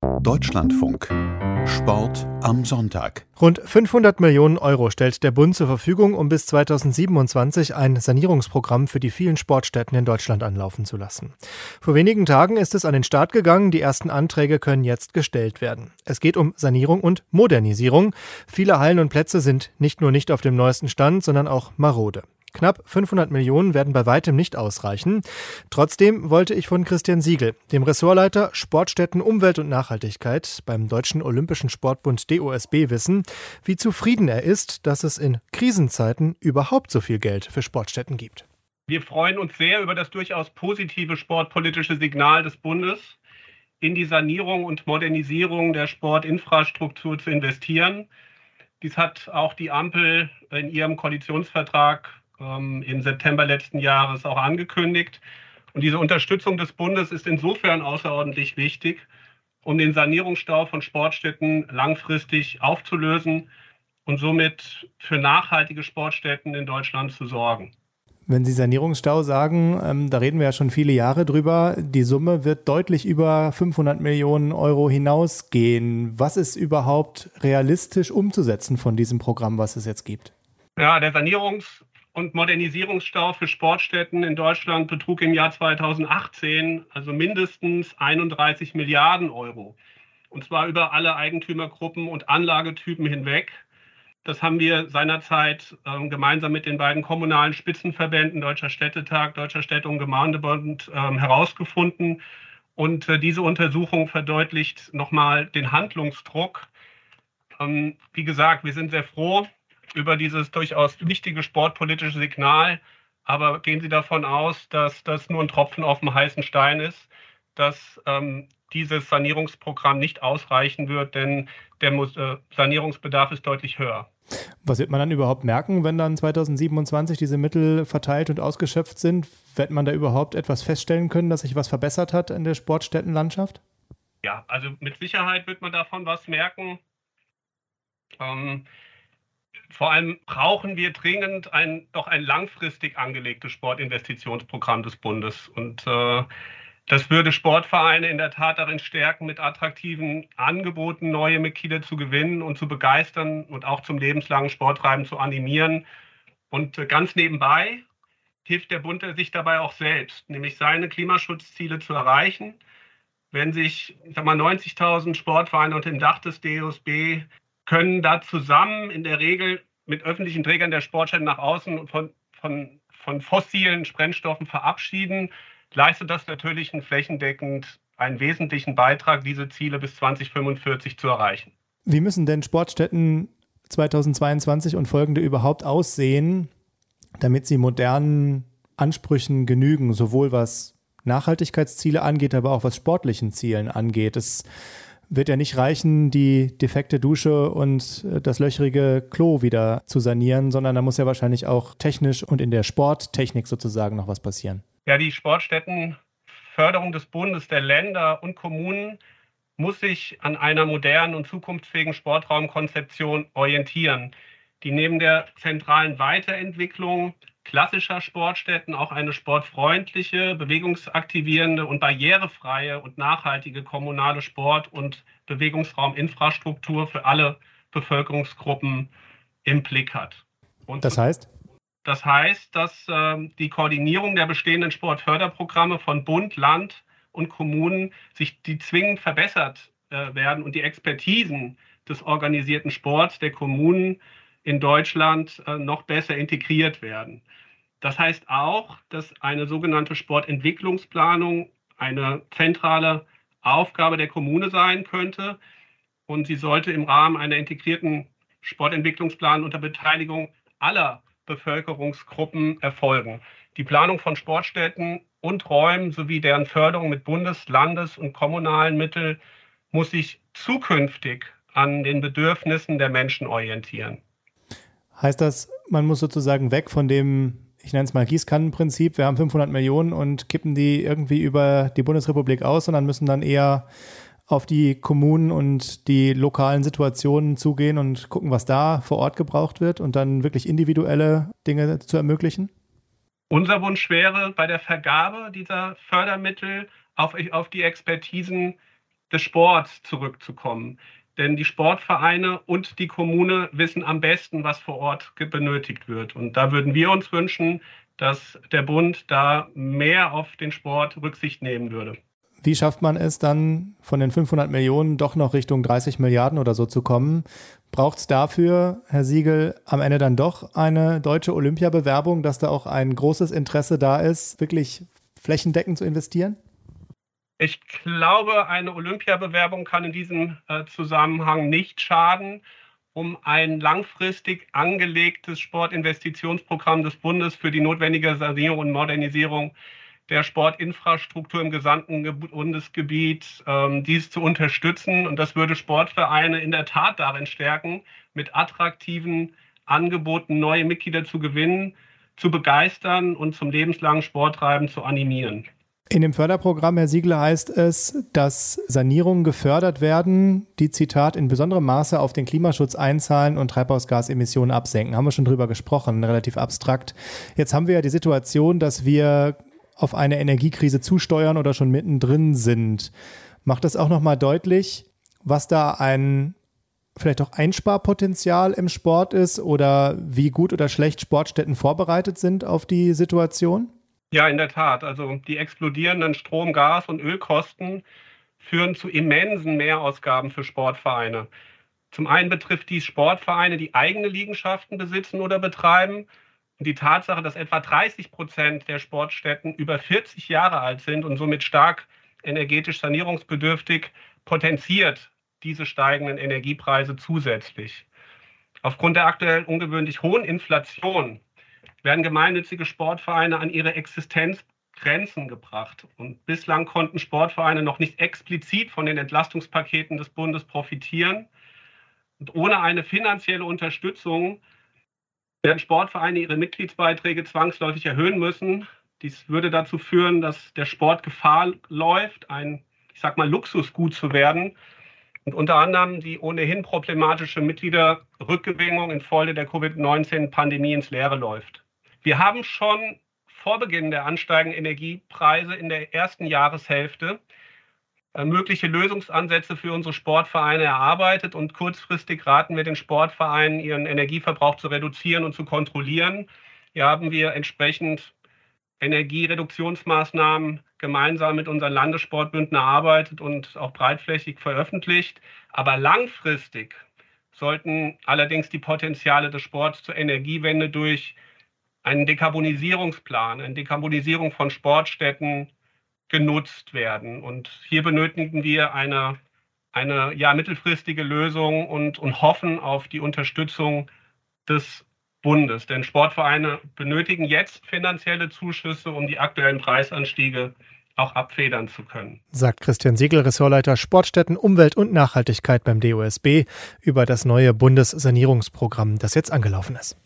Deutschlandfunk. Sport am Sonntag. Rund 500 Millionen Euro stellt der Bund zur Verfügung, um bis 2027 ein Sanierungsprogramm für die vielen Sportstätten in Deutschland anlaufen zu lassen. Vor wenigen Tagen ist es an den Start gegangen. Die ersten Anträge können jetzt gestellt werden. Es geht um Sanierung und Modernisierung. Viele Hallen und Plätze sind nicht nur nicht auf dem neuesten Stand, sondern auch marode. Knapp 500 Millionen werden bei weitem nicht ausreichen. Trotzdem wollte ich von Christian Siegel, dem Ressortleiter Sportstätten, Umwelt und Nachhaltigkeit beim Deutschen Olympischen Sportbund DOSB, wissen, wie zufrieden er ist, dass es in Krisenzeiten überhaupt so viel Geld für Sportstätten gibt. Wir freuen uns sehr über das durchaus positive sportpolitische Signal des Bundes, in die Sanierung und Modernisierung der Sportinfrastruktur zu investieren. Dies hat auch die Ampel in ihrem Koalitionsvertrag im September letzten Jahres auch angekündigt. Und diese Unterstützung des Bundes ist insofern außerordentlich wichtig, um den Sanierungsstau von Sportstätten langfristig aufzulösen und somit für nachhaltige Sportstätten in Deutschland zu sorgen. Wenn Sie Sanierungsstau sagen, da reden wir ja schon viele Jahre drüber. Die Summe wird deutlich über 500 Millionen Euro hinausgehen. Was ist überhaupt realistisch umzusetzen von diesem Programm, was es jetzt gibt? Ja, der Sanierungs- und Modernisierungsstau für Sportstätten in Deutschland betrug im Jahr 2018 also mindestens 31 Milliarden Euro. Und zwar über alle Eigentümergruppen und Anlagetypen hinweg. Das haben wir seinerzeit gemeinsam mit den beiden kommunalen Spitzenverbänden Deutscher Städtetag, Deutscher Städte- und Gemeindebund herausgefunden. Und diese Untersuchung verdeutlicht nochmal den Handlungsdruck. Wie gesagt, wir sind sehr froh über dieses durchaus wichtige sportpolitische Signal. Aber gehen Sie davon aus, dass das nur ein Tropfen auf dem heißen Stein ist, dass dieses Sanierungsprogramm nicht ausreichen wird, denn der Sanierungsbedarf ist deutlich höher. Was wird man dann überhaupt merken, wenn dann 2027 diese Mittel verteilt und ausgeschöpft sind? Wird man da überhaupt etwas feststellen können, dass sich was verbessert hat in der Sportstättenlandschaft? Ja, also mit Sicherheit wird man davon was merken. Vor allem brauchen wir dringend ein langfristig angelegtes Sportinvestitionsprogramm des Bundes. Und das würde Sportvereine in der Tat darin stärken, mit attraktiven Angeboten neue Mitglieder zu gewinnen und zu begeistern und auch zum lebenslangen Sporttreiben zu animieren. Und ganz nebenbei hilft der Bund sich dabei auch selbst, nämlich seine Klimaschutzziele zu erreichen. Wenn sich 90.000 Sportvereine unter dem Dach des DOSB können da zusammen in der Regel mit öffentlichen Trägern der Sportstätten nach außen von fossilen Brennstoffen verabschieden, leistet das natürlich flächendeckend einen wesentlichen Beitrag, diese Ziele bis 2045 zu erreichen. Wie müssen denn Sportstätten 2022 und folgende überhaupt aussehen, damit sie modernen Ansprüchen genügen, sowohl was Nachhaltigkeitsziele angeht, aber auch was sportlichen Zielen angeht? Es wird ja nicht reichen, die defekte Dusche und das löcherige Klo wieder zu sanieren, sondern da muss ja wahrscheinlich auch technisch und in der Sporttechnik sozusagen noch was passieren. Ja, die Sportstättenförderung des Bundes, der Länder und Kommunen muss sich an einer modernen und zukunftsfähigen Sportraumkonzeption orientieren, die neben der zentralen Weiterentwicklung klassischer Sportstätten auch eine sportfreundliche, bewegungsaktivierende und barrierefreie und nachhaltige kommunale Sport- und Bewegungsrauminfrastruktur für alle Bevölkerungsgruppen im Blick hat. Und das heißt? Das heißt, dass die Koordinierung der bestehenden Sportförderprogramme von Bund, Land und Kommunen die zwingend verbessert werden und die Expertisen des organisierten Sports der Kommunen in Deutschland noch besser integriert werden. Das heißt auch, dass eine sogenannte Sportentwicklungsplanung eine zentrale Aufgabe der Kommune sein könnte und sie sollte im Rahmen einer integrierten Sportentwicklungsplanung unter Beteiligung aller Bevölkerungsgruppen erfolgen. Die Planung von Sportstätten und Räumen sowie deren Förderung mit Bundes-, Landes- und kommunalen Mitteln muss sich zukünftig an den Bedürfnissen der Menschen orientieren. Heißt das, man muss sozusagen weg von dem, ich nenne es mal Gießkannenprinzip, wir haben 500 Millionen und kippen die irgendwie über die Bundesrepublik aus, sondern müssen dann eher auf die Kommunen und die lokalen Situationen zugehen und gucken, was da vor Ort gebraucht wird und dann wirklich individuelle Dinge zu ermöglichen? Unser Wunsch wäre, bei der Vergabe dieser Fördermittel auf die Expertisen des Sports zurückzukommen. Denn die Sportvereine und die Kommune wissen am besten, was vor Ort benötigt wird. Und da würden wir uns wünschen, dass der Bund da mehr auf den Sport Rücksicht nehmen würde. Wie schafft man es dann, von den 500 Millionen doch noch Richtung 30 Milliarden oder so zu kommen? Braucht es dafür, Herr Siegel, am Ende dann doch eine deutsche Olympiabewerbung, dass da auch ein großes Interesse da ist, wirklich flächendeckend zu investieren? Ich glaube, eine Olympiabewerbung kann in diesem Zusammenhang nicht schaden, um ein langfristig angelegtes Sportinvestitionsprogramm des Bundes für die notwendige Sanierung und Modernisierung der Sportinfrastruktur im gesamten Bundesgebiet, dies zu unterstützen. Und das würde Sportvereine in der Tat darin stärken, mit attraktiven Angeboten neue Mitglieder zu gewinnen, zu begeistern und zum lebenslangen Sporttreiben zu animieren. In dem Förderprogramm, Herr Siegel, heißt es, dass Sanierungen gefördert werden, die, Zitat, in besonderem Maße auf den Klimaschutz einzahlen und Treibhausgasemissionen absenken. Haben wir schon drüber gesprochen, relativ abstrakt. Jetzt haben wir ja die Situation, dass wir auf eine Energiekrise zusteuern oder schon mittendrin sind. Macht das auch nochmal deutlich, was da ein vielleicht auch Einsparpotenzial im Sport ist oder wie gut oder schlecht Sportstätten vorbereitet sind auf die Situation? Ja, in der Tat. Also die explodierenden Strom-, Gas- und Ölkosten führen zu immensen Mehrausgaben für Sportvereine. Zum einen betrifft dies Sportvereine, die eigene Liegenschaften besitzen oder betreiben. Und die Tatsache, dass etwa 30% der Sportstätten über 40 Jahre alt sind und somit stark energetisch sanierungsbedürftig, potenziert diese steigenden Energiepreise zusätzlich. Aufgrund der aktuell ungewöhnlich hohen Inflation werden gemeinnützige Sportvereine an ihre Existenzgrenzen gebracht. Und bislang konnten Sportvereine noch nicht explizit von den Entlastungspaketen des Bundes profitieren. Und ohne eine finanzielle Unterstützung werden Sportvereine ihre Mitgliedsbeiträge zwangsläufig erhöhen müssen. Dies würde dazu führen, dass der Sport Gefahr läuft, ein, Luxusgut zu werden und unter anderem die ohnehin problematische Mitgliederrückgewinnung infolge der Covid-19-Pandemie ins Leere läuft. Wir haben schon vor Beginn der ansteigenden Energiepreise in der ersten Jahreshälfte mögliche Lösungsansätze für unsere Sportvereine erarbeitet und kurzfristig raten wir den Sportvereinen, ihren Energieverbrauch zu reduzieren und zu kontrollieren. Hier haben wir entsprechend Energiereduktionsmaßnahmen gemeinsam mit unseren Landessportbünden erarbeitet und auch breitflächig veröffentlicht. Aber langfristig sollten allerdings die Potenziale des Sports zur Energiewende durch einen Dekarbonisierungsplan, eine Dekarbonisierung von Sportstätten genutzt werden. Und hier benötigen wir eine mittelfristige Lösung und hoffen auf die Unterstützung des Bundes. Denn Sportvereine benötigen jetzt finanzielle Zuschüsse, um die aktuellen Preisanstiege auch abfedern zu können. Sagt Christian Siegel, Ressortleiter Sportstätten, Umwelt und Nachhaltigkeit beim DOSB, über das neue Bundessanierungsprogramm, das jetzt angelaufen ist.